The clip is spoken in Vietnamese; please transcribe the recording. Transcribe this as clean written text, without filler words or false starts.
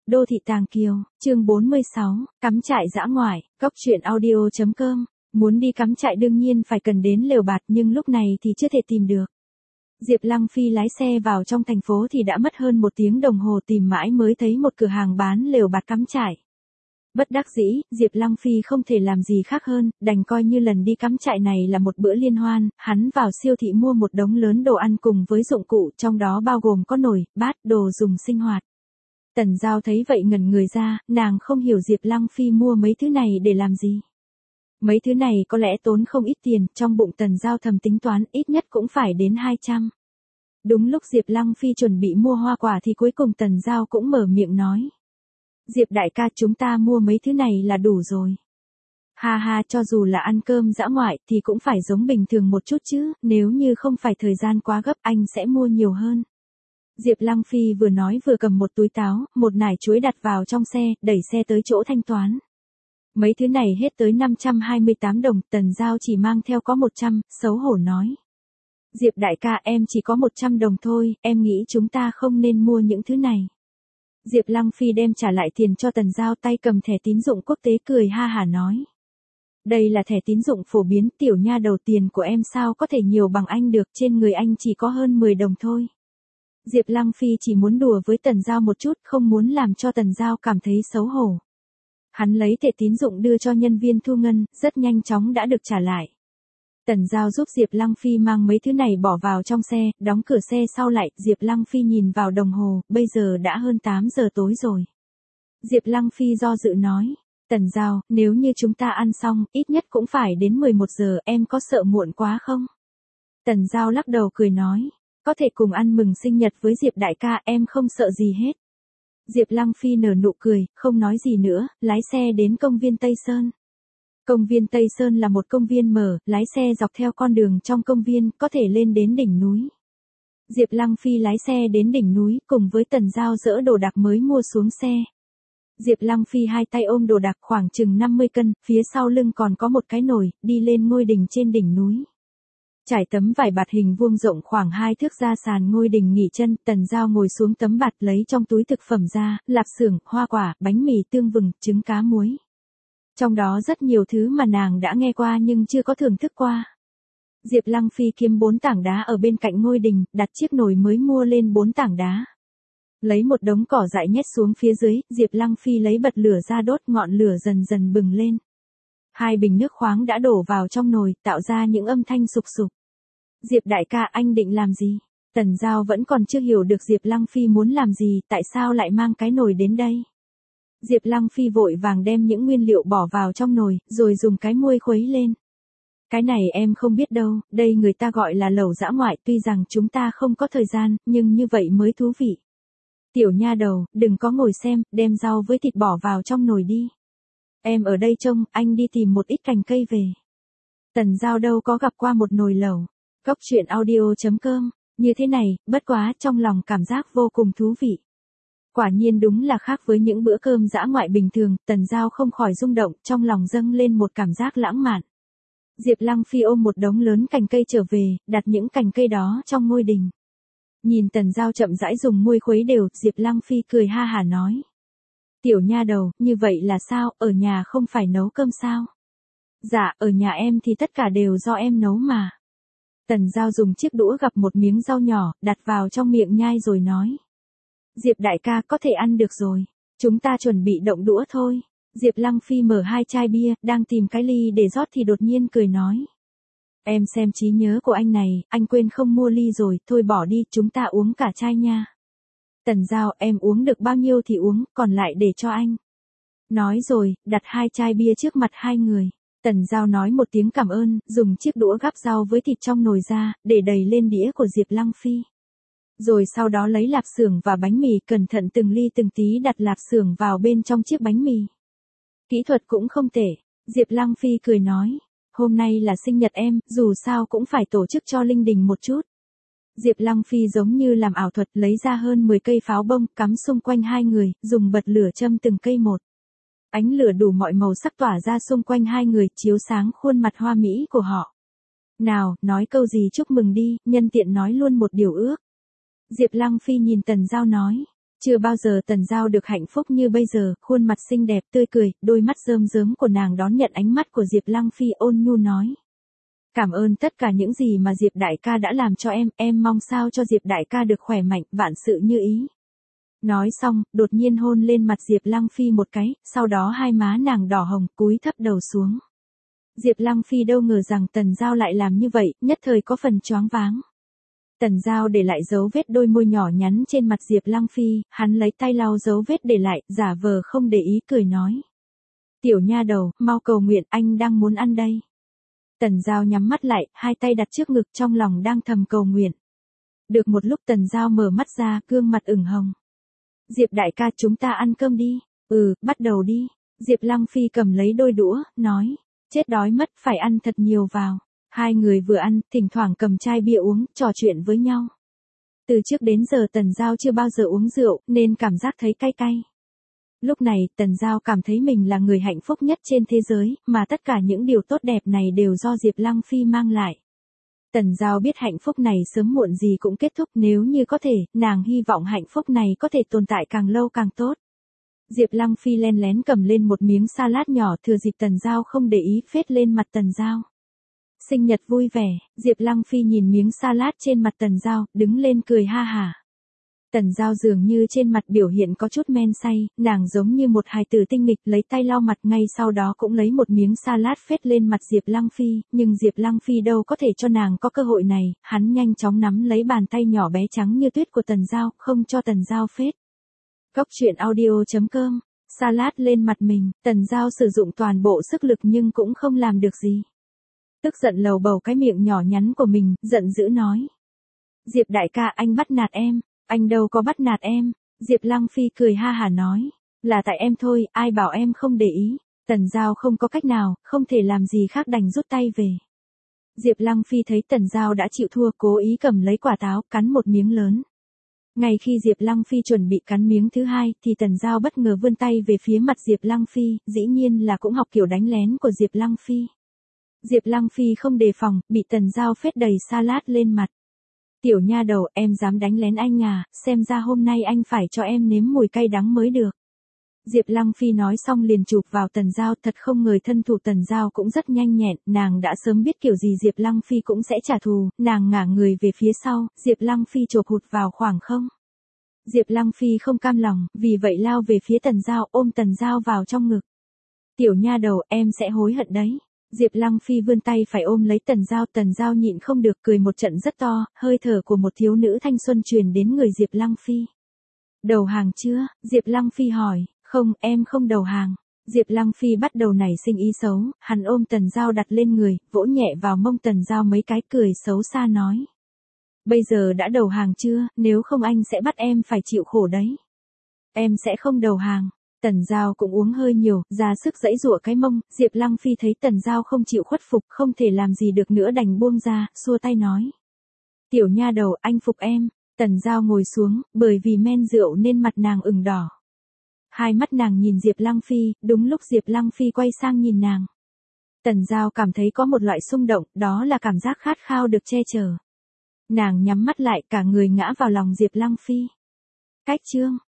Đô thị Tàng Kiều, chương 46, cắm trại dã ngoại, cóc truyện audio.com. Muốn đi cắm trại đương nhiên phải cần đến lều bạt nhưng lúc này thì chưa thể tìm được. Diệp Lăng Phi lái xe vào trong thành phố thì đã mất hơn 1 tiếng đồng hồ tìm mãi mới thấy một cửa hàng bán lều bạt cắm trại. Bất đắc dĩ, Diệp Lăng Phi không thể làm gì khác hơn, đành coi như lần đi cắm trại này là một bữa liên hoan, hắn vào siêu thị mua một đống lớn đồ ăn cùng với dụng cụ trong đó bao gồm có nồi, bát, đồ dùng sinh hoạt. Tần Giao thấy vậy ngẩn người ra, nàng không hiểu Diệp Lăng Phi mua mấy thứ này để làm gì. Mấy thứ này có lẽ tốn không ít tiền, trong bụng Tần Giao thầm tính toán ít nhất cũng phải đến 200. Đúng lúc Diệp Lăng Phi chuẩn bị mua hoa quả thì cuối cùng Tần Giao cũng mở miệng nói. Diệp đại ca, chúng ta mua mấy thứ này là đủ rồi. Ha ha, cho dù là ăn cơm dã ngoại thì cũng phải giống bình thường một chút chứ, nếu như không phải thời gian quá gấp anh sẽ mua nhiều hơn. Diệp Lăng Phi vừa nói vừa cầm một túi táo, một nải chuối đặt vào trong xe, đẩy xe tới chỗ thanh toán. Mấy thứ này hết tới 528 đồng, Tần Giao chỉ mang theo có 100, xấu hổ nói. Diệp đại ca, em chỉ có 100 đồng thôi, em nghĩ chúng ta không nên mua những thứ này. Diệp Lăng Phi đem trả lại tiền cho Tần Giao, tay cầm thẻ tín dụng quốc tế cười ha hả nói. Đây là thẻ tín dụng phổ biến, tiểu nha đầu, tiền của em sao có thể nhiều bằng anh được, trên người anh chỉ có hơn 10 đồng thôi. Diệp Lăng Phi chỉ muốn đùa với Tần Giao một chút, không muốn làm cho Tần Giao cảm thấy xấu hổ. Hắn lấy thẻ tín dụng đưa cho nhân viên thu ngân, rất nhanh chóng đã được trả lại. Tần Giao giúp Diệp Lăng Phi mang mấy thứ này bỏ vào trong xe, đóng cửa xe sau lại, Diệp Lăng Phi nhìn vào đồng hồ, bây giờ đã hơn 8 giờ tối rồi. Diệp Lăng Phi do dự nói, Tần Giao, nếu như chúng ta ăn xong, ít nhất cũng phải đến 11 giờ, em có sợ muộn quá không? Tần Giao lắc đầu cười nói, có thể cùng ăn mừng sinh nhật với Diệp đại ca, em không sợ gì hết. Diệp Lăng Phi nở nụ cười, không nói gì nữa, lái xe đến công viên Tây Sơn. Công viên Tây Sơn là một công viên mở, lái xe dọc theo con đường trong công viên, có thể lên đến đỉnh núi. Diệp Lăng Phi lái xe đến đỉnh núi, cùng với Tần Giao dỡ đồ đạc mới mua xuống xe. Diệp Lăng Phi hai tay ôm đồ đạc khoảng chừng 50 cân, phía sau lưng còn có một cái nồi, đi lên ngôi đỉnh trên đỉnh núi. Trải tấm vải bạt hình vuông rộng khoảng 2 thước ra sàn ngôi đỉnh nghỉ chân, Tần Giao ngồi xuống tấm bạt lấy trong túi thực phẩm ra, lạp xưởng, hoa quả, bánh mì tương vừng, trứng cá muối. Trong đó rất nhiều thứ mà nàng đã nghe qua nhưng chưa có thưởng thức qua. Diệp Lăng Phi kiếm 4 tảng đá ở bên cạnh ngôi đình, đặt chiếc nồi mới mua lên 4 tảng đá. Lấy một đống cỏ dại nhét xuống phía dưới, Diệp Lăng Phi lấy bật lửa ra đốt, ngọn lửa dần dần bừng lên. 2 bình nước khoáng đã đổ vào trong nồi, tạo ra những âm thanh sục sục. Diệp đại ca, anh định làm gì? Tần Giao vẫn còn chưa hiểu được Diệp Lăng Phi muốn làm gì, tại sao lại mang cái nồi đến đây. Diệp Lăng Phi vội vàng đem những nguyên liệu bỏ vào trong nồi, rồi dùng cái muôi khuấy lên. Cái này em không biết đâu, đây người ta gọi là lẩu dã ngoại, tuy rằng chúng ta không có thời gian, nhưng như vậy mới thú vị. Tiểu nha đầu, đừng có ngồi xem, đem rau với thịt bỏ vào trong nồi đi. Em ở đây trông, anh đi tìm một ít cành cây về. Tần Giao đâu có gặp qua một nồi lẩu. Cóc truyện audio.com, như thế này, bất quá trong lòng cảm giác vô cùng thú vị. Quả nhiên đúng là khác với những bữa cơm dã ngoại bình thường, Tần Giao không khỏi rung động, trong lòng dâng lên một cảm giác lãng mạn. Diệp Lăng Phi ôm một đống lớn cành cây trở về, đặt những cành cây đó trong ngôi đình. Nhìn Tần Giao chậm rãi dùng muôi khuấy đều, Diệp Lăng Phi cười ha hả nói. Tiểu nha đầu, như vậy là sao, ở nhà không phải nấu cơm sao? Dạ, ở nhà em thì tất cả đều do em nấu mà. Tần Giao dùng chiếc đũa gắp một miếng rau nhỏ, đặt vào trong miệng nhai rồi nói. Diệp đại ca, có thể ăn được rồi. Chúng ta chuẩn bị động đũa thôi. Diệp Lăng Phi mở 2 chai bia, đang tìm cái ly để rót thì đột nhiên cười nói. Em xem trí nhớ của anh này, anh quên không mua ly rồi, thôi bỏ đi, chúng ta uống cả chai nha. Tần Giao, em uống được bao nhiêu thì uống, còn lại để cho anh. Nói rồi, đặt 2 chai bia trước mặt hai người. Tần Giao nói một tiếng cảm ơn, dùng chiếc đũa gắp rau với thịt trong nồi ra, để đầy lên đĩa của Diệp Lăng Phi. Rồi sau đó lấy lạp xưởng và bánh mì, cẩn thận từng ly từng tí đặt lạp xưởng vào bên trong chiếc bánh mì. Kỹ thuật cũng không tệ. Diệp Lăng Phi cười nói, hôm nay là sinh nhật em, dù sao cũng phải tổ chức cho linh đình một chút. Diệp Lăng Phi giống như làm ảo thuật, lấy ra hơn 10 cây pháo bông, cắm xung quanh hai người, dùng bật lửa châm từng cây một. Ánh lửa đủ mọi màu sắc tỏa ra xung quanh hai người, chiếu sáng khuôn mặt hoa mỹ của họ. Nào, nói câu gì chúc mừng đi, nhân tiện nói luôn một điều ước. Diệp Lăng Phi nhìn Tần Giao nói. Chưa bao giờ Tần Giao được hạnh phúc như bây giờ, khuôn mặt xinh đẹp tươi cười, đôi mắt rơm rớm của nàng đón nhận ánh mắt của Diệp Lăng Phi ôn nhu nói. Cảm ơn tất cả những gì mà Diệp đại ca đã làm cho em mong sao cho Diệp đại ca được khỏe mạnh, vạn sự như ý. Nói xong, đột nhiên hôn lên mặt Diệp Lăng Phi một cái, sau đó hai má nàng đỏ hồng, cúi thấp đầu xuống. Diệp Lăng Phi đâu ngờ rằng Tần Giao lại làm như vậy, nhất thời có phần choáng váng. Tần Giao để lại dấu vết đôi môi nhỏ nhắn trên mặt Diệp Lăng Phi, hắn lấy tay lau dấu vết để lại, giả vờ không để ý cười nói. Tiểu nha đầu, mau cầu nguyện, anh đang muốn ăn đây. Tần Giao nhắm mắt lại, hai tay đặt trước ngực trong lòng đang thầm cầu nguyện. Được một lúc Tần Giao mở mắt ra, gương mặt ửng hồng. Diệp đại ca chúng ta ăn cơm đi. Bắt đầu đi. Diệp Lăng Phi cầm lấy đôi đũa, nói. Chết đói mất, phải ăn thật nhiều vào. Hai người vừa ăn, thỉnh thoảng cầm chai bia uống, trò chuyện với nhau. Từ trước đến giờ Tần Giao chưa bao giờ uống rượu, nên cảm giác thấy cay cay. Lúc này, Tần Giao cảm thấy mình là người hạnh phúc nhất trên thế giới, mà tất cả những điều tốt đẹp này đều do Diệp Lăng Phi mang lại. Tần Giao biết hạnh phúc này sớm muộn gì cũng kết thúc, nếu như có thể, nàng hy vọng hạnh phúc này có thể tồn tại càng lâu càng tốt. Diệp Lăng Phi len lén cầm lên một miếng salad nhỏ, thừa dịp Tần Giao không để ý phết lên mặt Tần Giao. Sinh nhật vui vẻ, Diệp Lăng Phi nhìn miếng salad trên mặt Tần Giao, đứng lên cười ha hả. Tần Giao dường như trên mặt biểu hiện có chút men say, nàng giống như một hài tử tinh nghịch, lấy tay lau mặt, ngay sau đó cũng lấy một miếng salad phết lên mặt Diệp Lăng Phi, nhưng Diệp Lăng Phi đâu có thể cho nàng có cơ hội này, hắn nhanh chóng nắm lấy bàn tay nhỏ bé trắng như tuyết của Tần Giao, không cho Tần Giao phết. Cốc truyện audio.com, salad lên mặt mình, Tần Giao sử dụng toàn bộ sức lực nhưng cũng không làm được gì. Tức giận lầu bầu cái miệng nhỏ nhắn của mình, giận dữ nói. Diệp đại ca anh bắt nạt em. Anh đâu có bắt nạt em. Diệp Lăng Phi cười ha hả nói. Là tại em thôi, ai bảo em không để ý. Tần Giao không có cách nào, không thể làm gì khác đành rút tay về. Diệp Lăng Phi thấy Tần Giao đã chịu thua, cố ý cầm lấy quả táo, cắn một miếng lớn. Ngay khi Diệp Lăng Phi chuẩn bị cắn miếng thứ hai, thì Tần Giao bất ngờ vươn tay về phía mặt Diệp Lăng Phi, dĩ nhiên là cũng học kiểu đánh lén của Diệp Lăng Phi. Diệp Lăng Phi không đề phòng, bị Tần Giao phết đầy salad lên mặt. Tiểu nha đầu, em dám đánh lén anh à, xem ra hôm nay anh phải cho em nếm mùi cay đắng mới được. Diệp Lăng Phi nói xong liền chụp vào Tần Giao, thật không ngờ thân thủ Tần Giao cũng rất nhanh nhẹn, nàng đã sớm biết kiểu gì Diệp Lăng Phi cũng sẽ trả thù, nàng ngả người về phía sau, Diệp Lăng Phi chộp hụt vào khoảng không. Diệp Lăng Phi không cam lòng, vì vậy lao về phía Tần Giao, ôm Tần Giao vào trong ngực. Tiểu nha đầu, em sẽ hối hận đấy. Diệp Lăng Phi vươn tay phải ôm lấy Tần Giao nhịn không được cười một trận rất to, hơi thở của một thiếu nữ thanh xuân truyền đến người Diệp Lăng Phi. Đầu hàng chưa? Diệp Lăng Phi hỏi. Không, em không đầu hàng. Diệp Lăng Phi bắt đầu nảy sinh ý xấu, hắn ôm Tần Giao đặt lên người, vỗ nhẹ vào mông Tần Giao mấy cái, cười xấu xa nói. Bây giờ đã đầu hàng chưa, nếu không anh sẽ bắt em phải chịu khổ đấy. Em sẽ không đầu hàng. Tần Giao cũng uống hơi nhiều, ra sức giãy giụa cái mông, Diệp Lăng Phi thấy Tần Giao không chịu khuất phục, không thể làm gì được nữa đành buông ra, xua tay nói. Tiểu nha đầu, anh phục em. Tần Giao ngồi xuống, bởi vì men rượu nên mặt nàng ửng đỏ. Hai mắt nàng nhìn Diệp Lăng Phi, đúng lúc Diệp Lăng Phi quay sang nhìn nàng. Tần Giao cảm thấy có một loại xung động, đó là cảm giác khát khao được che chở. Nàng nhắm mắt lại, cả người ngã vào lòng Diệp Lăng Phi. Cách chương